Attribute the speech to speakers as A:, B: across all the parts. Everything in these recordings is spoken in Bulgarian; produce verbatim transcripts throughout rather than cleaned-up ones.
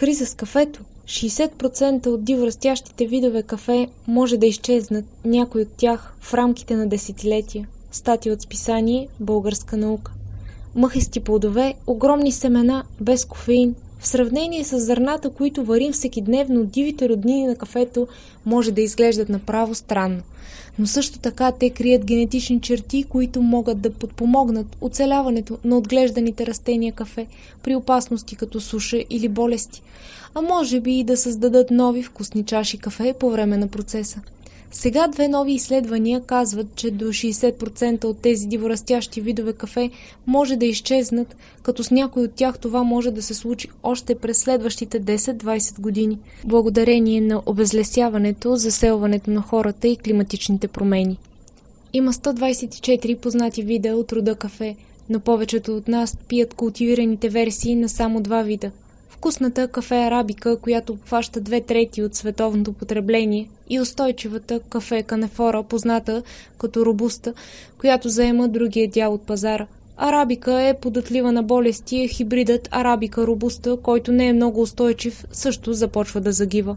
A: Криза с кафето. шейсет процента от диворастящите видове кафе може да изчезнат, някои от тях в рамките на десетилетия. Статия от списание Българска наука. Мъхисти плодове, огромни семена, без кофеин. В сравнение с зърната, които варим всекидневно, дивите роднини на кафето може да изглеждат направо странно. Но също така те крият генетични черти, които могат да подпомогнат оцеляването на отглежданите растения кафе при опасности като суша или болести, а може би и да създадат нови вкусни чаши кафе по време на процеса. Сега две нови изследвания казват, че до шейсет процента от тези диворастящи видове кафе може да изчезнат, като с някой от тях това може да се случи още през следващите десет-двайсет години, благодарение на обезлесяването, заселването на хората и климатичните промени. Има сто двайсет и четири познати вида от рода кафе, но повечето от нас пият култивираните версии на само два вида. Вкусната кафе арабика, която обхваща две трети от световното потребление, и устойчивата кафе канефора, позната като робуста, която заема другия дял от пазара. Арабика е податлива на болести, хибридът арабика робуста, който не е много устойчив, също започва да загива.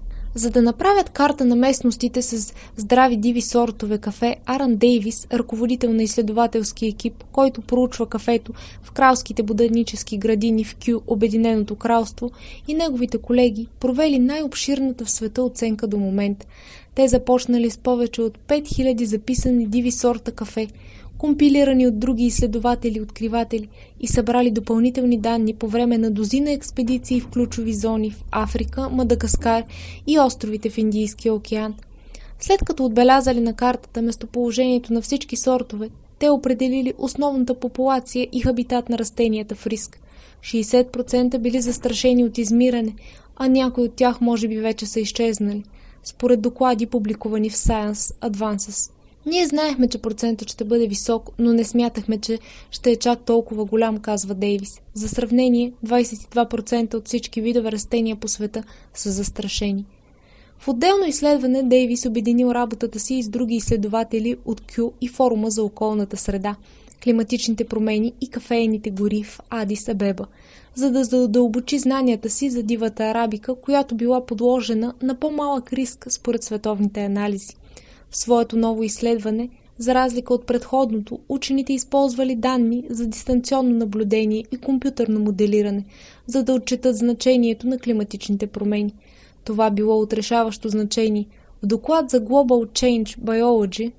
A: За да направят карта на местностите с здрави диви сортове кафе, Аран Дейвис, ръководител на изследователски екип, който проучва кафето в кралските ботанически градини в Кю, Обединеното кралство, и неговите колеги провели най-обширната в света оценка до момента. Те започнали с повече от пет хиляди записани диви сорта кафе, компилирани от други изследователи-откриватели, и събрали допълнителни данни по време на дозина експедиции в ключови зони в Африка, Мадагаскар и островите в Индийския океан. След като отбелязали на картата местоположението на всички сортове, те определили основната популация и хабитат на растенията в риск. шейсет процента били застрашени от измиране, а някои от тях може би вече са изчезнали, според доклади, публикувани в Science Advances. Ние знаехме, че процентът ще бъде висок, но не смятахме, че ще е чак толкова голям, казва Дейвис. За сравнение, двайсет и два процента от всички видове растения по света са застрашени. В отделно изследване Дейвис обединил работата си с други изследователи от Кю и Форума за околната среда, климатичните промени и кафеените гори в Адис Абеба, за да задълбочи знанията си за дивата арабика, която била подложена на по-малък риск според световните анализи. В своето ново изследване, за разлика от предходното, учените използвали данни за дистанционно наблюдение и компютърно моделиране, за да отчетат значението на климатичните промени. Това било отрешаващо значение. В доклад за Global Change Biology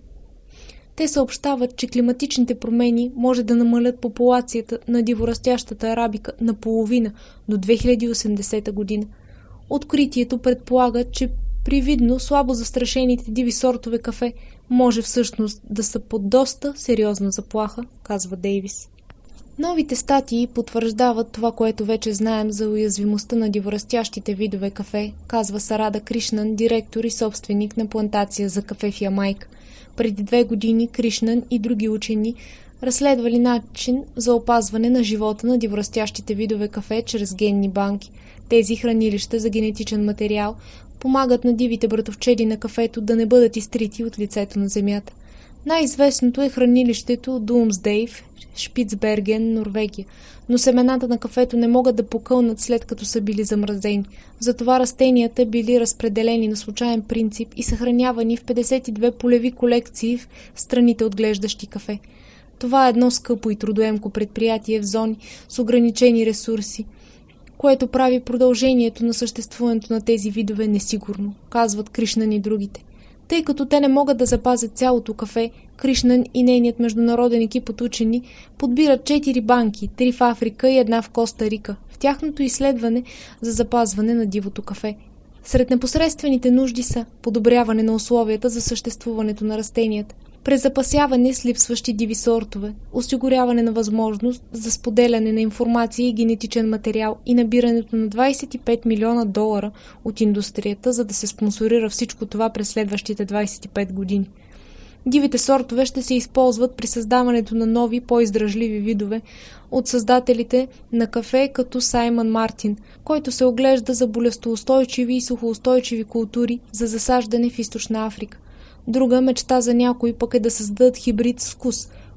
A: те съобщават, че климатичните промени може да намалят популацията на диворастящата арабика наполовина до две хиляди и осемдесета година. Откритието предполага, че привидно слабо застрашените диви сортове кафе може всъщност да са под доста сериозна заплаха, казва Дейвис. Новите статии потвърждават това, което вече знаем за уязвимостта на диворастящите видове кафе, казва Сарада Кришнан, директор и собственик на плантация за кафе в Ямайка. Преди две години Кришнан и други учени разследвали начин за опазване на живота на диворастящите видове кафе чрез генни банки. Тези хранилища за генетичен материал помагат на дивите братовчеди на кафето да не бъдат изтрити от лицето на земята. Най-известното е хранилището Думсдей в Шпицберген, Норвегия, но семената на кафето не могат да покълнат след като са били замразени. Затова растенията били разпределени на случайен принцип и съхранявани в петдесет и две полеви колекции в страните отглеждащи кафе. Това е едно скъпо и трудоемко предприятие в зони с ограничени ресурси, което прави продължението на съществуването на тези видове несигурно, казват Кришнан и другите. Тъй като те не могат да запазят цялото кафе, Кришнан и нейният международен екип от учени подбират четири банки, три в Африка и една в Коста Рика, в тяхното изследване за запазване на дивото кафе. Сред непосредствените нужди са подобряване на условията за съществуването на растенията, презапасяване с липсващи диви сортове, осигуряване на възможност за споделяне на информация и генетичен материал и набирането на двайсет и пет милиона долара от индустрията, за да се спонсорира всичко това през следващите двайсет и пет години. Дивите сортове ще се използват при създаването на нови, по-издръжливи видове от създателите на кафе като Саймън Мартин, който се оглежда за болестоустойчиви и сухоустойчиви култури за засаждане в Източна Африка. Друга мечта за някой пък е да създадат хибрид с вкус,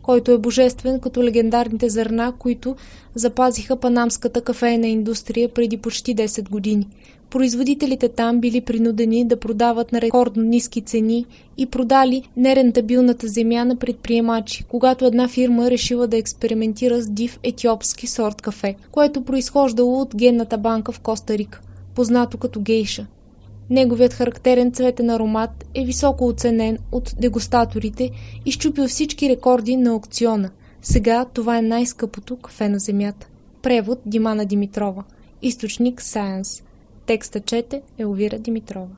A: който е божествен като легендарните зърна, които запазиха панамската кафейна индустрия преди почти десет години. Производителите там били принудени да продават на рекордно ниски цени и продали нерентабилната земя на предприемачи, когато една фирма решила да експериментира с див етиопски сорт кафе, което произхождало от генната банка в Коста Рика, познато като гейша. Неговият характерен цветен аромат е високо оценен от дегустаторите и счупил всички рекорди на аукциона. Сега това е най-скъпото кафе на земята. Превод Димана Димитрова. Източник Science. Текста чете Елвира Димитрова.